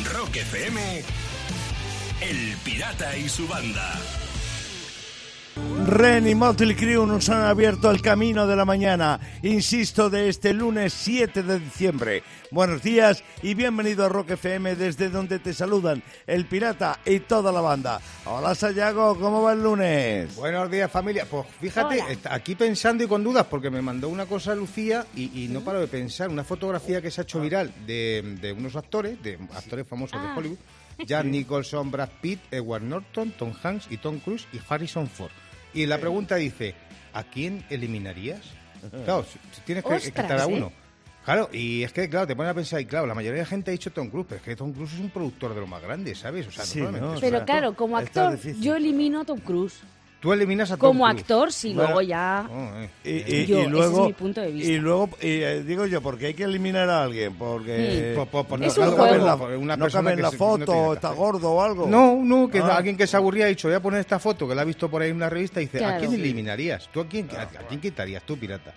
Rock FM, El Pirata y su banda. Ren y Motley Crue nos han abierto el camino de la mañana, insisto, de este lunes 7 de diciembre. Buenos días y bienvenido a Rock FM, desde donde te saludan El Pirata y toda la banda. Hola Sayago, ¿cómo va el lunes? Buenos días, familia. Pues fíjate, aquí pensando y con dudas, porque me mandó una cosa Lucía y no paro de pensar, una fotografía que se ha hecho viral de unos actores famosos de Hollywood, Jack Nicholson, Brad Pitt, Edward Norton, Tom Hanks y Tom Cruise y Harrison Ford. Y la pregunta dice, ¿a quién eliminarías? Claro, tienes que quitar a uno. Claro, y es que, claro, te pones a pensar, y claro, la mayoría de la gente ha dicho Tom Cruise, pero es que Tom Cruise es un productor de lo más grande, ¿sabes? O sea, Sí, normalmente, ¿no? Pero claro, como actor, yo elimino a Tom Cruise. Tú eliminas a Tom Como Cruise. actor, sí, Bueno, luego ya... Y Luego, luego, ese es mi punto de vista. Y luego, digo yo, porque hay que eliminar a alguien, porque Es un juego. no cabe en la foto, está gordo o algo. No, que alguien que se aburría ha dicho, voy a poner esta foto, que la ha visto por ahí en una revista, y dice, ¿a Claro. quién eliminarías? ¿Tú a quién quitarías tú, pirata?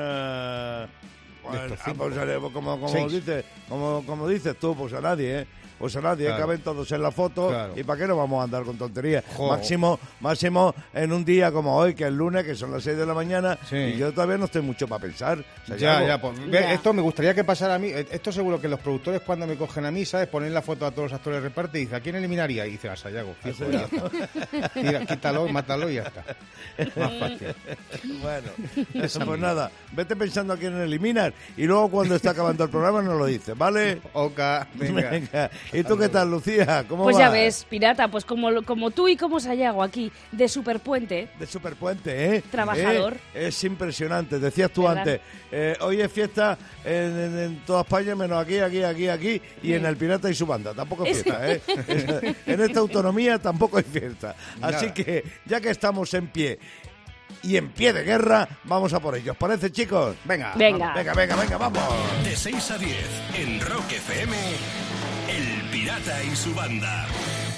Bueno, estos cinco. pues, Seis. como dices tú, pues a nadie, ¿eh? Pues a nadie, Claro. caben todos en la foto. Claro. ¿Y para qué nos vamos a andar con tonterías? Jo. Máximo en un día como hoy, que es lunes, que son las 6 de la mañana, Sí. y yo todavía no estoy mucho para pensar. O sea, Ya, pues, ve, Ya. esto me gustaría que pasara a mí. Esto seguro que los productores, cuando me cogen a mí, ¿sabes? Ponen la foto a todos los actores de reparto y dice, ¿a quién eliminaría? Y dice, a Sayago. Fijo, ya está. Tira, quítalo, mátalo y ya está. Más fácil. Bueno, pues nada, vete pensando a quién eliminar y luego cuando esté acabando el programa nos lo dices, ¿vale? Oca, venga. Venga. ¿Y tú qué tal, Lucía? ¿Cómo Pues vas? ya ves, pirata, pues como tú y como Sayago aquí, de Superpuente. De Superpuente, ¿eh? Trabajador. Es impresionante. Decías tú ¿Verdad? antes, hoy es fiesta en toda España, menos aquí, y en El Pirata y su banda. Tampoco es fiesta, ¿eh? En esta autonomía tampoco hay fiesta. Así Nada. que, ya que estamos en pie y en pie de guerra, vamos a por ello. ¿Os parece, chicos? Venga. Venga. Venga, vamos. De 6 a 10 en Rock FM, El Pirata y su banda.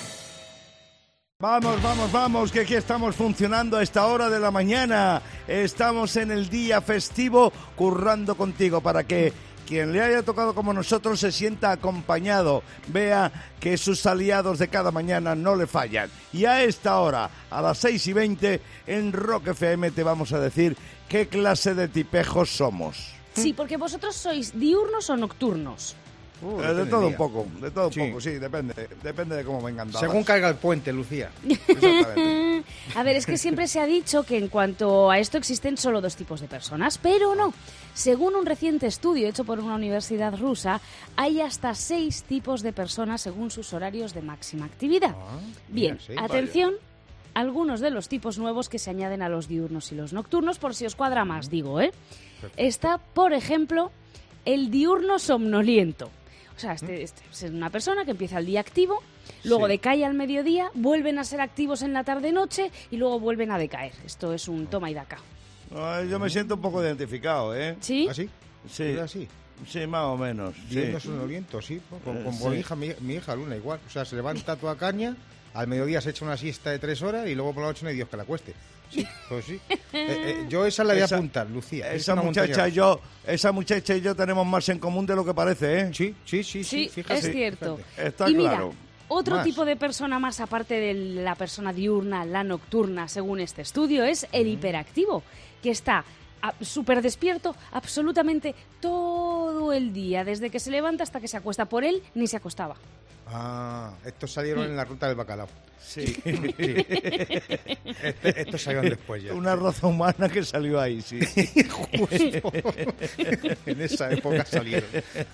Vamos, que aquí estamos funcionando a esta hora de la mañana. Estamos en el día festivo currando contigo para que quien le haya tocado como nosotros se sienta acompañado, vea que sus aliados de cada mañana no le fallan. Y a esta hora, a las 6:20, en Rock FM te vamos a decir qué clase de tipejos somos. Sí, porque vosotros sois diurnos o nocturnos. De todo un poco, Sí. sí, depende de cómo vengan dadas. Según caiga el puente, Lucía. Exactamente. A ver, es que siempre se ha dicho que en cuanto a esto existen solo dos tipos de personas, pero no. Según un reciente estudio hecho por una universidad rusa, hay hasta 6 tipos de personas según sus horarios de máxima actividad. Bien, sí, atención, algunos de los tipos nuevos que se añaden a los diurnos y los nocturnos, por si os cuadra más, digo, ¿eh? Está, por ejemplo, el diurno somnoliento. O sea, este es una persona que empieza el día activo, luego decae al mediodía, vuelven a ser activos en la tarde-noche y luego vuelven a decaer. Esto es un toma y daca. Ay, yo me siento un poco identificado, ¿eh? ¿Sí? ¿Así? Sí. ¿Es así? Sí, más o menos. Viendo Sí. su viento, sí. Con Sí. mi hija Luna igual. O sea, se levanta toda caña, al mediodía se echa una siesta de 3 horas y luego por la noche no hay Dios que la cueste. Sí, pues sí. Yo esa la voy a apuntar, Lucía. Es Esa una muchacha montaña y yo tenemos más en común de lo que parece, ¿eh? Sí, Sí, fíjate. es cierto. Fíjate. Está Y mira, claro. otro Más. tipo de persona más aparte de la persona diurna, la nocturna, según este estudio, es el hiperactivo, que está súper despierto absolutamente todo el día, desde que se levanta hasta que se acuesta. Por él ni se acostaba. Ah, estos salieron en la ruta del bacalao. Sí. Estos salieron después ya. Una raza humana que salió ahí, sí. Justo. En esa época salieron.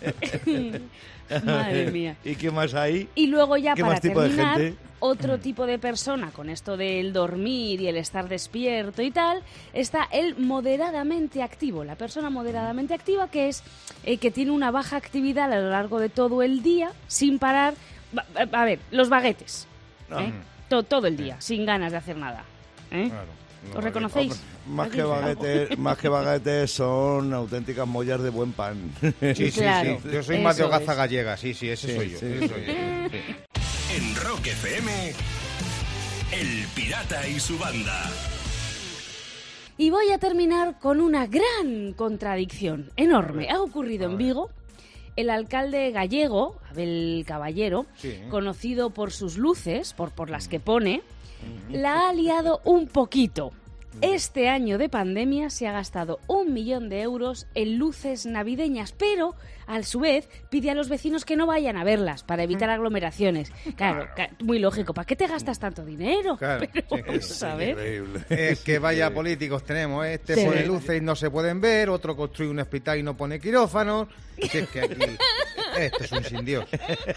Madre mía. ¿Y qué más hay? Y luego ya ¿Qué para más tipo de terminar, gente? otro tipo de persona con esto del dormir y el estar despierto y tal, está el moderadamente activo. La persona moderadamente activa que es que tiene una baja actividad a lo largo de todo el día sin parar. A ver, los baguetes. ¿eh? Todo el día, sin ganas de hacer nada. ¿eh? Claro. ¿Os reconocéis? Más que baguetes son auténticas mollas de buen pan. Sí. Claro, Yo soy más de eso hogaza es. gallega, sí, ese soy yo. sí. ese soy yo, sí. En Rock FM, El Pirata y su banda. Y voy a terminar con una gran contradicción, enorme. Ha ocurrido en Vigo El alcalde gallego, Abel Caballero, Sí. conocido por sus luces, por las que pone, la ha liado un poquito. Este año de pandemia se ha gastado 1 millón de euros en luces navideñas, pero a su vez pide a los vecinos que no vayan a verlas para evitar aglomeraciones. Claro, muy lógico. ¿Para qué te gastas tanto dinero? Claro, Pero, sí, ¿sabes? Increíble. Es que vaya políticos tenemos, este Sí. pone luces y no se pueden ver, otro construye un hospital y no pone quirófanos. Si es que aquí esto es un sin Dios.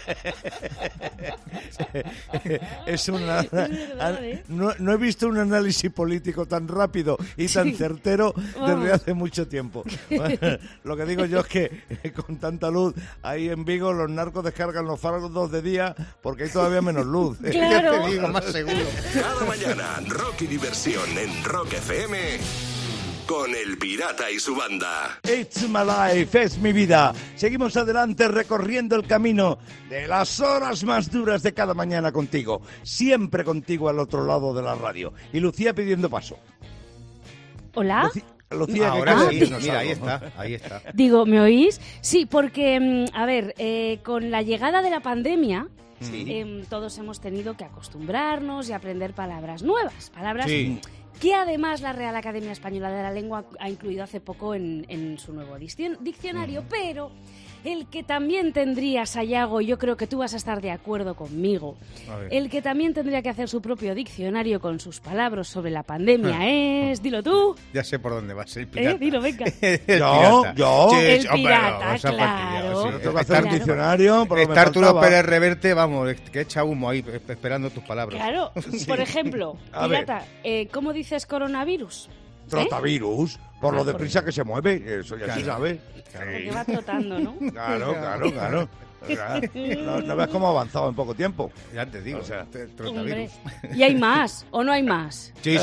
Es una... verdad, ¿eh? no he visto un análisis político tan rápido y tan certero desde Vamos. hace mucho tiempo. Lo que digo yo es que con tanta luz ahí en Vigo los narcos descargan los faros de día porque hay todavía menos luz. Claro. Ya te digo, más seguro. Cada mañana, rock y diversión en Rock FM con El Pirata y su banda. It's my life, es mi vida. Seguimos adelante recorriendo el camino de las horas más duras de cada mañana contigo. Siempre contigo al otro lado de la radio. Y Lucía pidiendo paso. ¿Hola? Lucía, ¿qué Ahora quieres sí, decirnos mira, algo? ahí está. Digo, ¿me oís? Sí, porque, a ver, con la llegada de la pandemia, todos hemos tenido que acostumbrarnos y aprender palabras nuevas, palabras Sí. que además la Real Academia Española de la Lengua ha incluido hace poco en su nuevo diccionario, pero el que también tendría, Sayago, yo creo que tú vas a estar de acuerdo conmigo, A ver. el que también tendría que hacer su propio diccionario con sus palabras sobre la pandemia es, dilo tú, Ya sé por dónde vas, el pirata. dilo, venga. El Yo, pirata. yo. Sí, El hombre, pirata, vamos a fastidiar, claro. sí. Tengo que hacer un Claro. diccionario, pero me Está Arturo faltaba. Pérez Reverte, vamos, que echa humo ahí esperando tus palabras. Claro, por ejemplo, A ver. pirata, ¿cómo dices coronavirus? Trotavirus, por lo deprisa que se mueve, eso ya se sabe. Porque va trotando, ¿no? Claro. No ves cómo ha avanzado en poco tiempo. Ya te digo, O sea, Hombre, trotavirus. ¿y hay más o no hay más? Sí.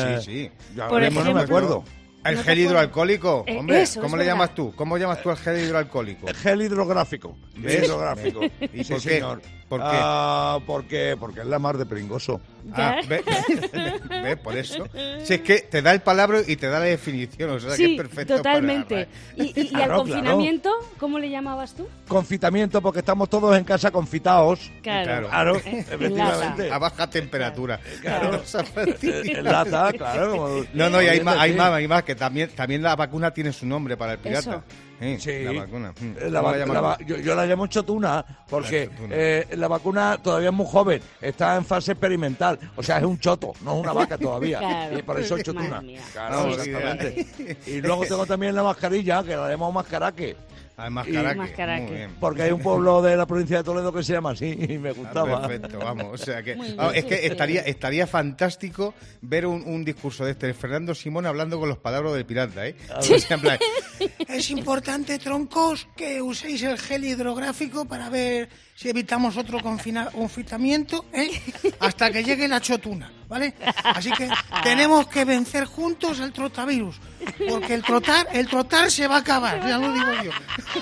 Ya Por veremos, no me ejemplo- acuerdo. El No te gel acuerdas. hidroalcohólico, hombre, eso, ¿cómo es le verdad. llamas tú? ¿Cómo llamas tú al gel hidroalcohólico? Gel hidrográfico. ¿Ves? Hidrográfico. ¿Y Sí, por qué? señor. ¿Por qué? Porque es la mar de pringoso. Ah, Ya. ¿Ve? Por eso. Si es que te da el palabra y te da la definición, o sea que Sí, es perfecto. totalmente. para- ¿Y al Claro, confinamiento, cómo le llamabas tú? Confitamiento, porque estamos todos en casa confitados. Claro. Claro, En efectivamente. A baja temperatura. Claro. O sea, En lata, claro. como- No, y hay más, Sí. que también la vacuna tiene su nombre para el pirata. Eso. Sí. La vacuna. La ¿Cómo va- llamas la va- tú? yo la llamo chotuna porque La chotuna. la vacuna todavía es muy joven, está en fase experimental, o sea, es un choto, no es una vaca todavía, Claro. y por eso es chotuna. Madre mía. Claro, Sí, exactamente. Y luego tengo también la mascarilla, que la llamo mascaraque, Además, Y- Mascaraque. Muy bien. porque hay un pueblo de la provincia de Toledo que se llama así y me Ah, gustaba. perfecto, vamos. O sea que, Muy bien, es que sí. estaría fantástico ver un discurso de este Fernando Simón hablando con los palabras del pirata, ¿eh? Sí. O sea, en plan, Es importante, troncos, que uséis el gel hidrográfico para ver si evitamos otro confinamiento, ¿eh? Hasta que llegue la chotuna, ¿vale? Así que tenemos que vencer juntos el trotavirus, porque el trotar se va a acabar, ya lo digo yo.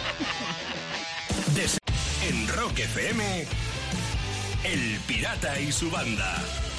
En Rock FM, El Pirata y su banda.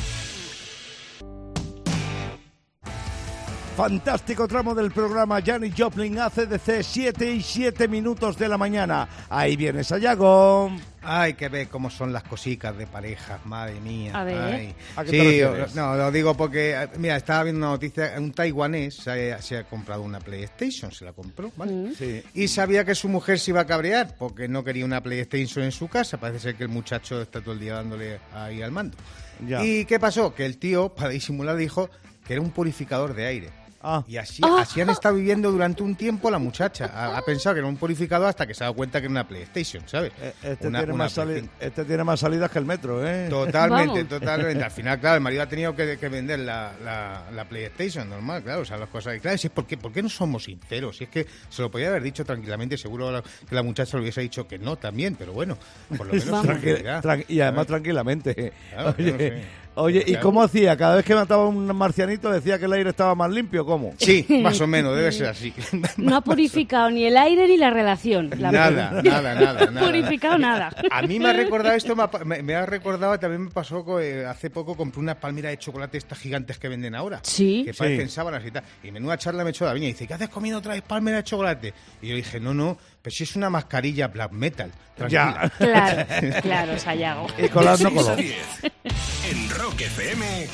Fantástico tramo del programa. Janis Joplin, ACDC, 7:07 de la mañana. Ahí viene Sayago. ay, que ve cómo son las cositas de parejas, madre mía. A ver. Ay. ¿A qué te Sí, refieres? no, lo digo porque, mira, estaba viendo una noticia, un taiwanés se ha comprado una PlayStation, se la compró, ¿vale? Sí. Y sabía que su mujer se iba a cabrear porque no quería una PlayStation en su casa. Parece ser que el muchacho está todo el día dándole ahí al mando. Ya. ¿Y qué pasó? Que el tío, para disimular, dijo que era un purificador de aire. Ah. Y así han estado viviendo durante un tiempo la muchacha. Ha pensado que era un purificador hasta que se ha dado cuenta que era una PlayStation, ¿sabes? Este, Una tiene más Play 5. este tiene más salidas que el metro, ¿eh? Totalmente, Vamos. totalmente. Al final, claro, el marido ha tenido que vender la PlayStation, normal, claro. O sea, las cosas. Claro, si es ¿por qué no somos sinceros? Si es que se lo podía haber dicho tranquilamente, seguro que la muchacha le hubiese dicho que no también, pero bueno, por lo menos Vamos. sinceridad. Y además tranquilamente. Claro, Oye, no sé. Oye, ¿y cómo hacía? Cada vez que mataba un marcianito decía que el aire estaba más limpio, ¿cómo? Sí, más o menos, debe ser así. No ha purificado ni el aire ni la relación. Nada. No ha purificado nada. A mí me ha recordado esto, me ha recordado, también me pasó hace poco compré unas palmeras de chocolate estas gigantes que venden ahora. Sí. Que parecen sábanas y tal. Y menuda charla me echó la viña y dice, ¿qué haces comiendo otra vez palmera de chocolate? Y yo dije, no, pero si es una mascarilla black metal. Tranquila. Ya. Claro, Sayago. Y colar no coló. En Rock FM,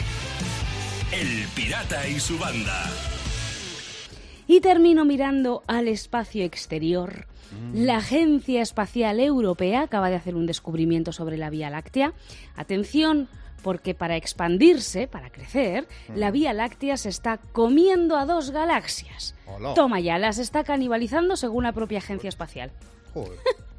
El Pirata y su banda. Y termino mirando al espacio exterior. La Agencia Espacial Europea acaba de hacer un descubrimiento sobre la Vía Láctea. Atención, porque para expandirse, para crecer, la Vía Láctea se está comiendo a 2 galaxias. Hola. Toma ya, las está canibalizando según la propia Agencia Espacial. Joder.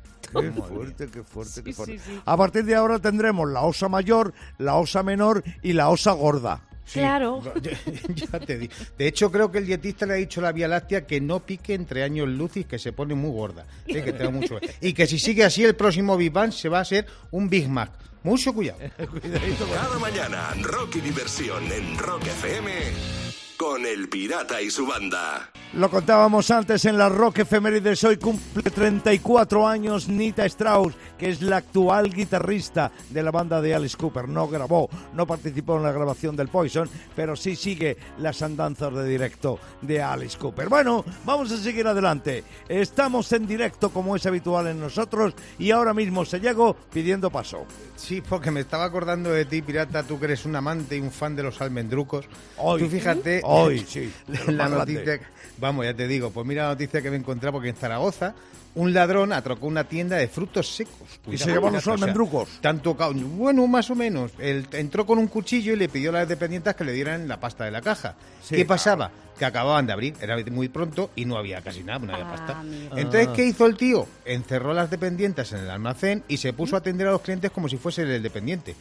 Qué fuerte. Sí. A partir de ahora tendremos la osa mayor, la osa menor y la osa gorda. Sí, Claro. Ya te digo. De hecho, creo que el dietista le ha dicho a la Vía Láctea que no pique entre años luz y que se pone muy gorda. Que te da mucho. Y que si sigue así, el próximo Big Bang se va a hacer un Big Mac. Mucho cuidado. Cada mañana, rock y diversión en Rock FM con El Pirata y su banda. Lo contábamos antes en la Rock Efemérides. Hoy cumple 34 años Nita Strauss, que es la actual guitarrista de la banda de Alice Cooper. No grabó, no participó en la grabación del Poison, pero sí sigue las andanzas de directo de Alice Cooper. Bueno, vamos a seguir adelante. Estamos en directo como es habitual en nosotros y ahora mismo se llegó pidiendo paso. Sí, porque me estaba acordando de ti, Pirata, tú que eres un amante y un fan de los almendrucos. Hoy, tú fíjate sí. la noticia. Vamos, ya te digo, pues mira la noticia que me he encontrado, porque en Zaragoza un ladrón atracó una tienda de frutos secos. Y se llevaron los almendrucos. Tanto, bueno, más o menos. Él entró con un cuchillo y le pidió a las dependientes que le dieran la pasta de la caja. Sí, ¿Qué pasaba? Que acababan de abrir, era muy pronto y no había casi nada, no había pasta. Amigo. Entonces, ¿qué hizo el tío? Encerró a las dependientes en el almacén y se puso a atender a los clientes como si fuese el dependiente.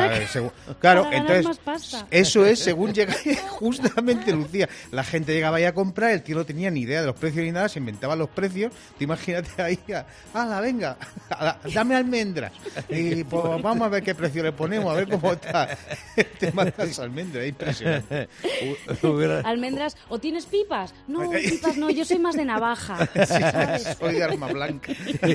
Claro, para ganar entonces, más pasta. eso es, según llega, justamente, Lucía, la gente llegaba ahí a comprar, el tío no tenía ni idea de los precios ni nada, se inventaba los precios. Tú imagínate ahí, ¡hala, venga! Dame almendras. Y pues vamos a ver qué precio le ponemos, a ver cómo está el tema de las almendras. Es impresionante. Almendras, ¿o tienes pipas? No, pipas no, yo soy más de navaja. ¿sabes? Soy de arma blanca.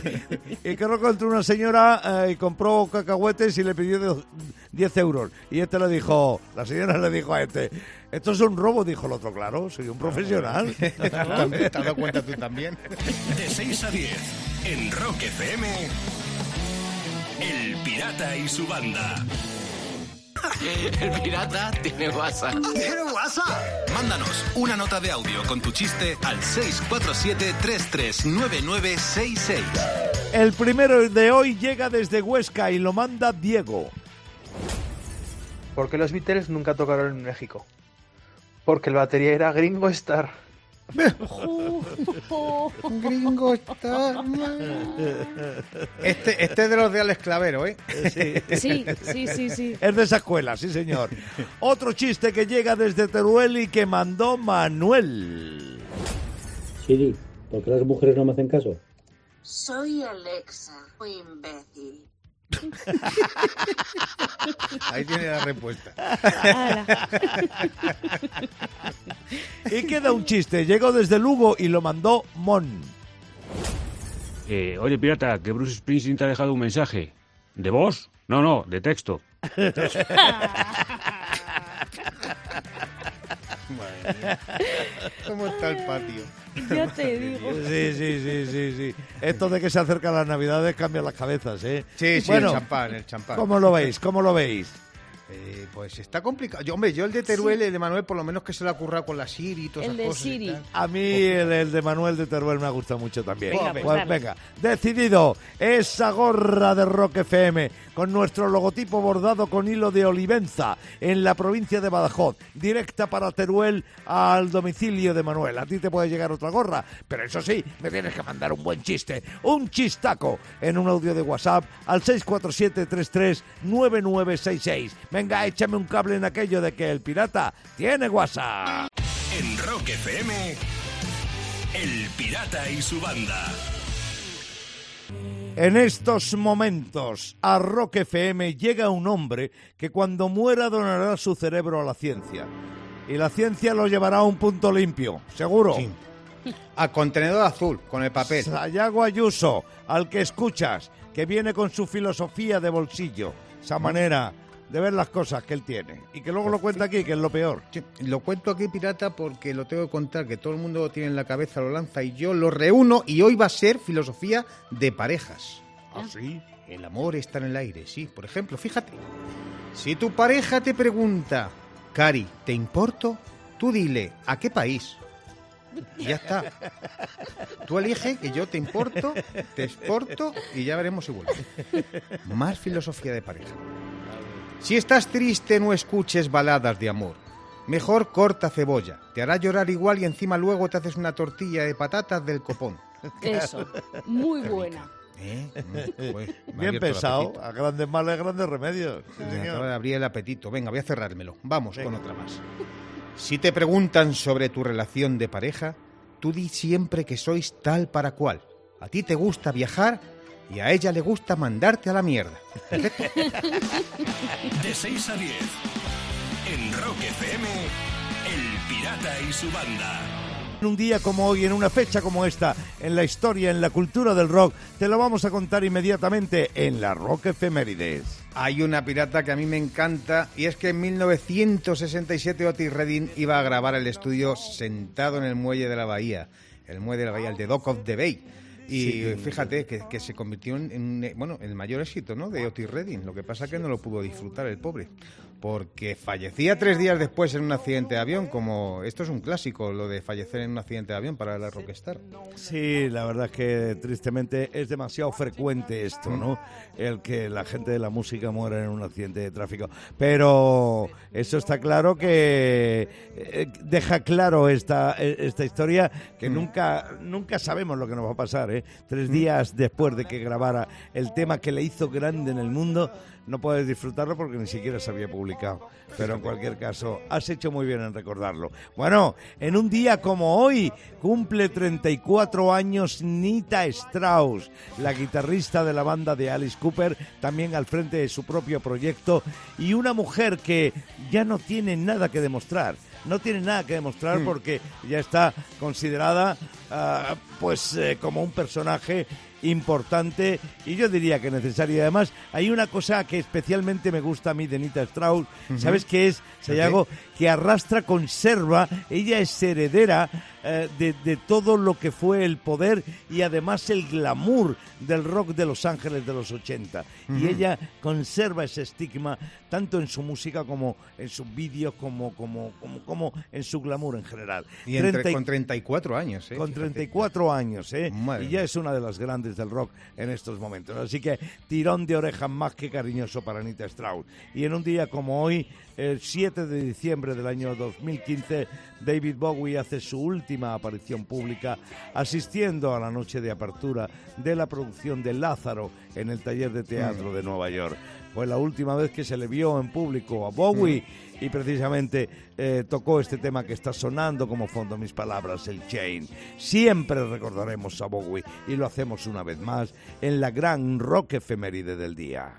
Y que encontró una señora y compró cacahuetes y le pidió 10 euros. Y la señora le dijo a este, ¿esto es un robo? Dijo el otro, claro, soy un profesional. ¿Te has dado cuenta tú también? De 6 a 10 en Rock FM, El Pirata y su banda. El pirata tiene WhatsApp. ¿Tiene WhatsApp? Mándanos una nota de audio con tu chiste al 647-339966. El primero de hoy llega desde Huesca y lo manda Diego. ¿Por qué los Beatles nunca tocaron en México? Porque el batería era Gringo Starr. Gringo Starr. Este es de los de Alex Clavero, ¿eh? Sí. Es de esa escuela, sí señor. Otro chiste que llega desde Teruel y que mandó Manuel. Siri, ¿por qué las mujeres no me hacen caso? Soy Alexa, imbécil. Ahí tiene la respuesta. Y queda un chiste. Llegó desde Lugo y lo mandó Mon. Oye, pirata, que Bruce Springsteen te ha dejado un mensaje. ¿De voz? No, de texto. ¿Cómo está el patio? Ya te digo. Sí. Esto de que se acercan las Navidades cambia las cabezas, ¿eh? Sí, bueno, el champán. ¿Cómo lo veis? Pues está complicado. Yo el de Teruel, el de Manuel, por lo menos que se le ha currado con la Siri y todas El esas de cosas. Siri. A mí el de Manuel de Teruel me ha gustado mucho también. Venga, pues dale. Venga, decidido, esa gorra de Rock FM con nuestro logotipo bordado con hilo de olivenza en la provincia de Badajoz, directa para Teruel al domicilio de Manuel. A ti te puede llegar otra gorra, pero eso sí, me tienes que mandar un buen chiste, un chistaco en un audio de WhatsApp al 647-339966. Venga, échame un cable en aquello de que el pirata tiene WhatsApp. En Rock FM, El Pirata y su banda. En estos momentos, a Rock FM llega un hombre que cuando muera donará su cerebro a la ciencia. Y la ciencia lo llevará a un punto limpio, ¿seguro? Sí. A contenedor azul, con el papel. Sayago Ayuso, al que escuchas, que viene con su filosofía de bolsillo, esa manera de ver las cosas que él tiene. Y que luego lo cuenta aquí, que es lo peor. Sí, lo cuento aquí, pirata, porque lo tengo que contar, que todo el mundo lo tiene en la cabeza, lo lanza y yo lo reúno, y hoy va a ser filosofía de parejas. ¿Ah, sí? El amor está en el aire, sí. Por ejemplo, fíjate, si tu pareja te pregunta, Cari, ¿te importo? Tú dile, ¿a qué país? Y ya está. Tú elige que yo te importo, te exporto y ya veremos si vuelve. Más filosofía de pareja. Si estás triste, no escuches baladas de amor. Mejor corta cebolla. Te hará llorar igual y encima luego te haces una tortilla de patatas del copón. Eso, muy buena. Pues, bien pensado, a grandes males, grandes remedios. Sí, me señor. acaba de abrir el apetito. Venga, voy a cerrármelo. Vamos con otra más. Si te preguntan sobre tu relación de pareja, tú di siempre que sois tal para cual. A ti te gusta viajar y a ella le gusta mandarte a la mierda. Perfecto. De 6 a 10, en Rock FM, El Pirata y su banda. En un día como hoy, en una fecha como esta, en la historia, en la cultura del rock, te lo vamos a contar inmediatamente en la Rock Efemérides. Hay una pirata que a mí me encanta, y es que en 1967 Otis Redding iba a grabar el estudio sentado en el muelle de la bahía, el de Dock of the Bay. Y sí, fíjate que se convirtió en el mayor éxito, ¿no?, de Otis Redding. Lo que pasa es que no lo pudo disfrutar el pobre, porque fallecía 3 días después en un accidente de avión. Como esto es un clásico, lo de fallecer en un accidente de avión para la rockstar. Sí, la verdad es que tristemente es demasiado frecuente esto, ¿no? El que la gente de la música muera en un accidente de tráfico. Pero eso está claro que deja claro esta historia, que nunca sabemos lo que nos va a pasar, ¿eh? 3 días después de que grabara el tema que le hizo grande en el mundo, no puedes disfrutarlo porque ni siquiera se había publicado. Pero en cualquier caso, has hecho muy bien en recordarlo. Bueno, en un día como hoy, cumple 34 años Nita Strauss, la guitarrista de la banda de Alice Cooper, también al frente de su propio proyecto, y una mujer que ya no tiene nada que demostrar. No tiene nada que demostrar porque ya está considerada como un personaje importante, y yo diría que necesario. Y además hay una cosa que especialmente me gusta a mí de Nita Strauss, ¿sabes qué es, Sayago? Que conserva, ella es heredera de todo lo que fue el poder y además el glamour del rock de Los Ángeles de los 80. Y ella conserva ese estigma tanto en su música como en sus vídeos, como en su glamour en general. Y con 34 años, ¿eh? Con 34 años, ¿eh? Madre y ya mía. es una de las grandes del rock en estos momentos. Así que tirón de orejas más que cariñoso para Nita Strauss. Y en un día como hoy, el 7 de diciembre del año 2015, David Bowie hace su última aparición pública asistiendo a la noche de apertura de la producción de Lázaro en el taller de teatro de Nueva York. Fue la última vez que se le vio en público a Bowie y precisamente tocó este tema que está sonando como fondo mis palabras, el Chain. Siempre recordaremos a Bowie y lo hacemos una vez más en la gran rock efeméride del día.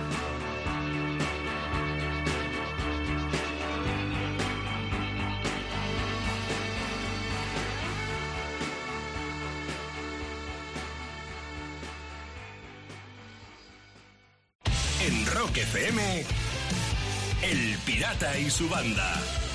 En Rock FM, El Pirata y su banda.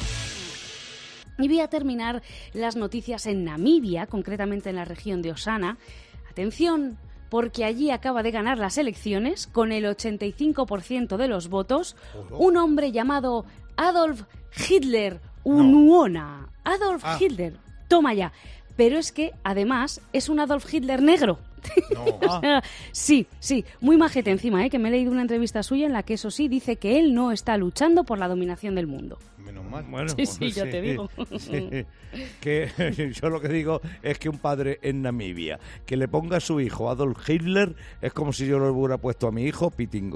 Y voy a terminar las noticias en Namibia, concretamente en la región de Osana. Atención, porque allí acaba de ganar las elecciones con el 85% de los votos un hombre llamado Adolf Hitler Unuona. Adolf Hitler, toma ya. Pero es que, además, es un Adolf Hitler negro. O sea, sí, muy majete encima, que me he leído una entrevista suya en la que, eso sí, dice que él no está luchando por la dominación del mundo. Menos mal. Bueno, Sí, yo te digo. Sí, que yo lo que digo es que un padre en Namibia que le ponga a su hijo Adolf Hitler es como si yo le hubiera puesto a mi hijo Pitingo.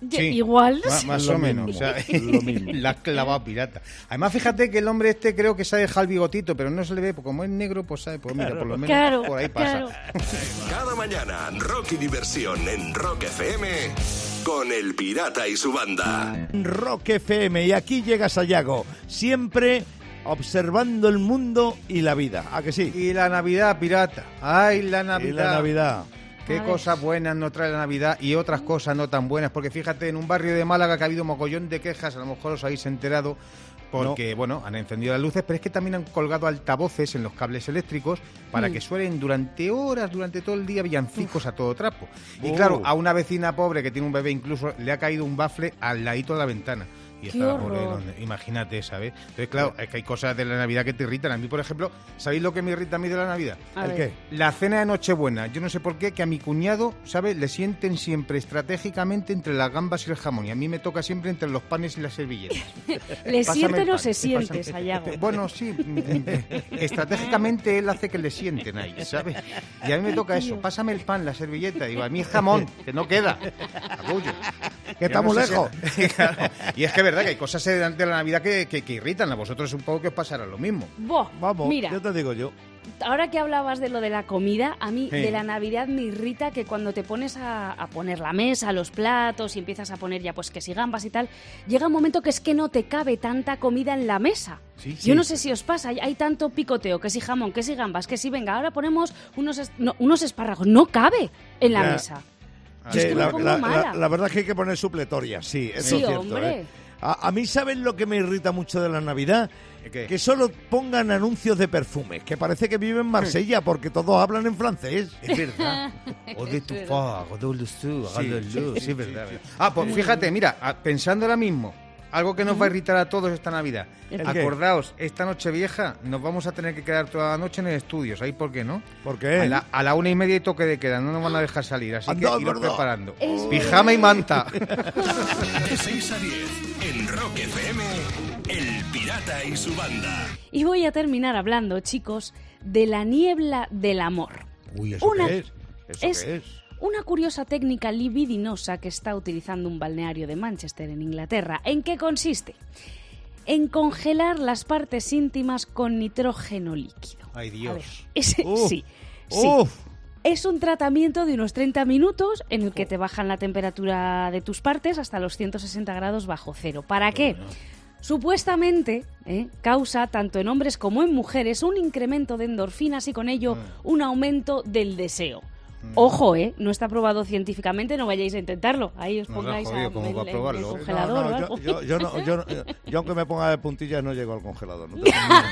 Sí, igual. Más o menos. O sea, la has clavado, pirata. Además, fíjate que el hombre este creo que se ha dejado el bigotito, pero no se le ve, porque como es negro, pues sabe, pues mira, por lo menos por ahí pasa. Cada mañana, Rock y Diversión en Rock FM con El Pirata y su banda. Rock FM, y aquí llega Sayago, siempre observando el mundo y la vida. ¿A que sí? Y la Navidad, pirata. ¡Ay, la Navidad! Y la Navidad. Qué cosas buenas nos trae la Navidad y otras cosas no tan buenas, porque fíjate, en un barrio de Málaga que ha habido mogollón de quejas, a lo mejor os habéis enterado, porque, bueno, han encendido las luces, pero es que también han colgado altavoces en los cables eléctricos para que suenen durante horas, durante todo el día, villancicos a todo trapo. Y claro, a una vecina pobre que tiene un bebé incluso le ha caído un bafle al ladito de la ventana. Y está la pobre, imagínate, ¿sabes? Entonces, claro, es que hay cosas de la Navidad que te irritan. A mí, por ejemplo, ¿sabéis lo que me irrita a mí de la Navidad? ¿El qué? La cena de Nochebuena. Yo no sé por qué, que a mi cuñado, ¿sabes? Le sienten siempre estratégicamente entre las gambas y el jamón. Y a mí me toca siempre entre los panes y las servilletas. ¿Le sienten o se siente, Sayago? Bueno, sí. Estratégicamente él hace que le sienten ahí, ¿sabes? Y a mí me toca eso. Pásame el pan, la servilleta. Digo, a mí es jamón, que no queda. Agullo. Que estamos lejos. Claro. Y es que verdad que hay cosas de la Navidad que irritan. A vosotros un poco que os pasará lo mismo. Vamos, mira, yo te digo yo. Ahora que hablabas de lo de la comida, a mí de la Navidad me irrita que cuando te pones a poner la mesa, los platos y empiezas a poner ya pues que si gambas y tal, llega un momento que es que no te cabe tanta comida en la mesa. Yo no sé si os pasa, hay tanto picoteo, que si jamón, que si gambas, que si venga, ahora ponemos unos espárragos, no cabe en la mesa. La verdad es que hay que poner supletorias, sí, eso es cierto. Hombre. A mí, ¿saben lo que me irrita mucho de la Navidad? ¿Qué? Que solo pongan anuncios de perfumes, que parece que viven en Marsella, porque todos hablan en francés. Es verdad. O de tu fa, o de sí, es verdad. Pues fíjate, mira, pensando ahora mismo, algo que nos va a irritar a todos esta Navidad. Acordaos, esta Nochevieja nos vamos a tener que quedar toda la noche en el estudio. ¿Sabéis por qué, no? ¿Por qué? A la 1:30 y toque de queda, no nos van a dejar salir, así que iros preparando. Pijama y manta. De 6 a 10, en Rock FM, El Pirata y su banda. Y voy a terminar hablando, chicos, de la niebla del amor. Uy, ¿eso qué es? ¿Eso qué es? Una curiosa técnica libidinosa que está utilizando un balneario de Manchester, en Inglaterra. ¿En qué consiste? En congelar las partes íntimas con nitrógeno líquido. ¡Ay, Dios! Sí. Es un tratamiento de unos 30 minutos en el que te bajan la temperatura de tus partes hasta los 160 grados bajo cero. ¿Para qué? Supuestamente causa, tanto en hombres como en mujeres, un incremento de endorfinas y con ello un aumento del deseo. Ojo, no está probado científicamente, no vayáis a intentarlo. Ahí os pongáis el congelador o algo. Yo aunque me ponga de puntillas no llego al congelador. No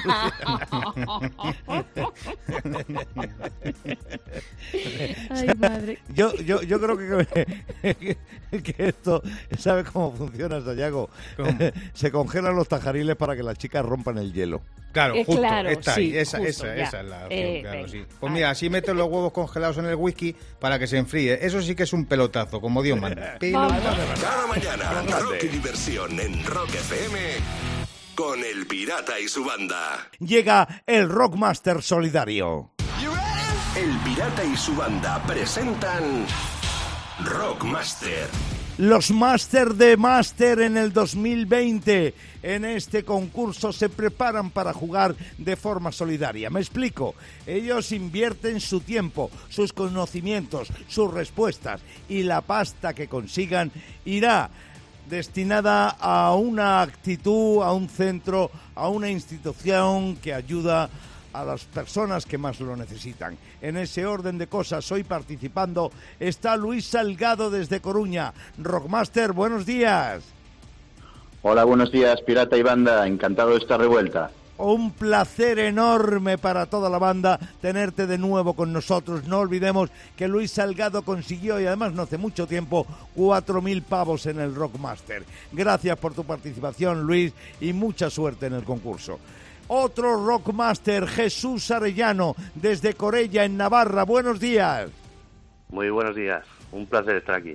Ay, madre. Yo creo que esto, ¿sabes cómo funciona, Sayago? Se congelan los tajariles para que las chicas rompan el hielo. Claro, justo, claro, está sí, ahí, esa es la opción, claro, sí. Pues mira, así metes los huevos congelados en el whisky para que se enfríe. Eso sí que es un pelotazo, como Dios manda. Cada mañana, Rock y Diversión en Rock FM con El Pirata y su banda. Llega el Rockmaster Solidario. El Pirata y su banda presentan Rockmaster. Los Máster de Máster en el 2020. En este concurso se preparan para jugar de forma solidaria. Me explico. Ellos invierten su tiempo, sus conocimientos, sus respuestas y la pasta que consigan irá destinada a una actitud, a un centro, a una institución que ayuda a las personas que más lo necesitan. En ese orden de cosas, hoy participando está Luis Salgado desde Coruña. Rockmaster, buenos días. Hola, buenos días, Pirata y banda. Encantado de esta revuelta. Un placer enorme para toda la banda tenerte de nuevo con nosotros. No olvidemos que Luis Salgado consiguió, y además no hace mucho tiempo, 4.000 pavos en el Rockmaster. Gracias por tu participación, Luis, y mucha suerte en el concurso. Otro Rockmaster, Jesús Arellano, desde Corella, en Navarra. Buenos días. Muy buenos días. Un placer estar aquí.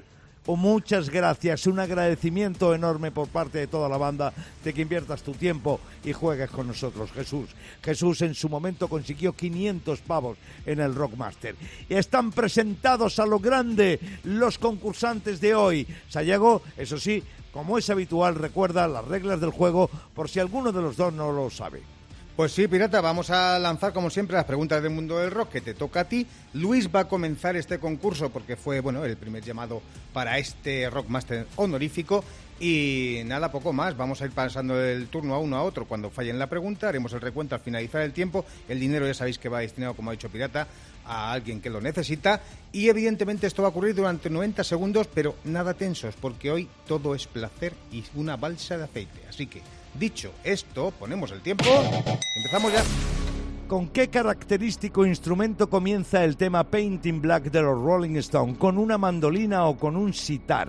muchas gracias, un agradecimiento enorme por parte de toda la banda de que inviertas tu tiempo y juegues con nosotros, Jesús. Jesús en su momento consiguió 500 pavos en el Rockmaster. Y están presentados a lo grande los concursantes de hoy. Sayago, eso sí, como es habitual, recuerda las reglas del juego por si alguno de los dos no lo sabe. Pues sí, Pirata, vamos a lanzar como siempre las preguntas del mundo del rock que te toca a ti. Luis va a comenzar este concurso porque fue, el primer llamado para este Rockmaster honorífico y nada, poco más. Vamos a ir pasando el turno a uno a otro. Cuando fallen la pregunta, haremos el recuento al finalizar el tiempo. El dinero ya sabéis que va destinado, como ha dicho Pirata, a alguien que lo necesita y evidentemente esto va a ocurrir durante 90 segundos, pero nada tensos porque hoy todo es placer y una balsa de aceite. Así que, dicho esto, ponemos el tiempo y empezamos ya. ¿Con qué característico instrumento comienza el tema Painting Black de los Rolling Stones? ¿Con una mandolina o con un sitar?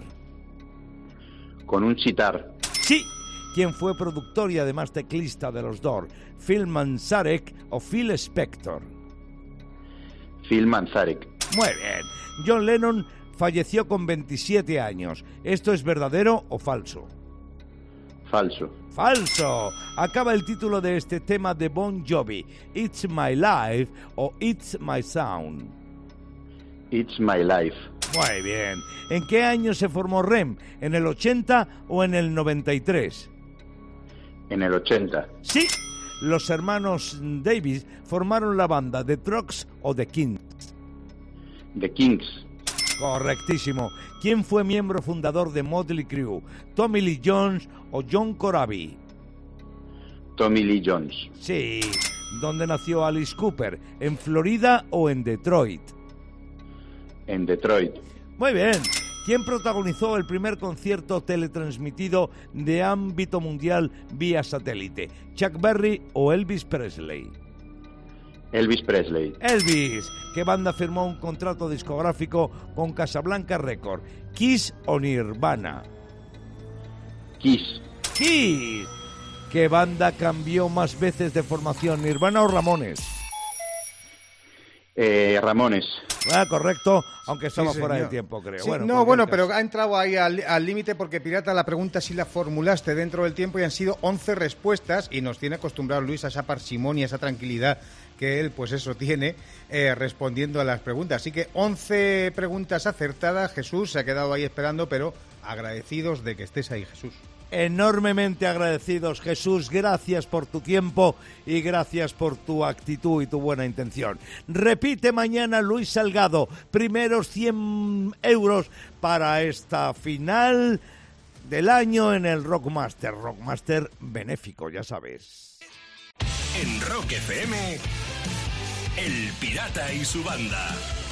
Con un sitar. Sí. ¿Quién fue productor y además teclista de los Doors? ¿Phil Manzarek o Phil Spector? Phil Manzarek. Muy bien. John Lennon falleció con 27 años. ¿Esto es verdadero o falso? Falso. ¡Falso! Acaba el título de este tema de Bon Jovi. ¿It's My Life o It's My Sound? It's My Life. Muy bien. ¿En qué año se formó REM? ¿En el 80 o en el 93? En el 80. Sí. Los hermanos Davis formaron la banda The Trucks o The Kings. The Kings. Correctísimo. ¿Quién fue miembro fundador de Motley Crue? ¿Tommy Lee Jones o John Corabi? Tommy Lee Jones. Sí. ¿Dónde nació Alice Cooper? ¿En Florida o en Detroit? En Detroit. Muy bien. ¿Quién protagonizó el primer concierto teletransmitido de ámbito mundial vía satélite? ¿Chuck Berry o Elvis Presley? Elvis Presley. Elvis. ¿Qué banda firmó un contrato discográfico con Casablanca Record? ¿Kiss o Nirvana? Kiss. Kiss. ¿Qué banda cambió más veces de formación? ¿Nirvana o Ramones? Ramones. Correcto, aunque estaba fuera de tiempo, creo. Sí, bueno, pero ha entrado ahí al límite porque, Pirata, la pregunta sí la formulaste dentro del tiempo y han sido 11 respuestas y nos tiene acostumbrado Luis a esa parsimonia, esa tranquilidad que él, pues eso, tiene respondiendo a las preguntas. Así que 11 preguntas acertadas. Jesús se ha quedado ahí esperando, pero agradecidos de que estés ahí, Jesús. Enormemente agradecidos, Jesús. Gracias por tu tiempo y gracias por tu actitud y tu buena intención. Repite mañana Luis Salgado. Primeros 100 euros para esta final del año en el Rockmaster. Rockmaster benéfico, ya sabes. En Rock FM, El Pirata y su banda.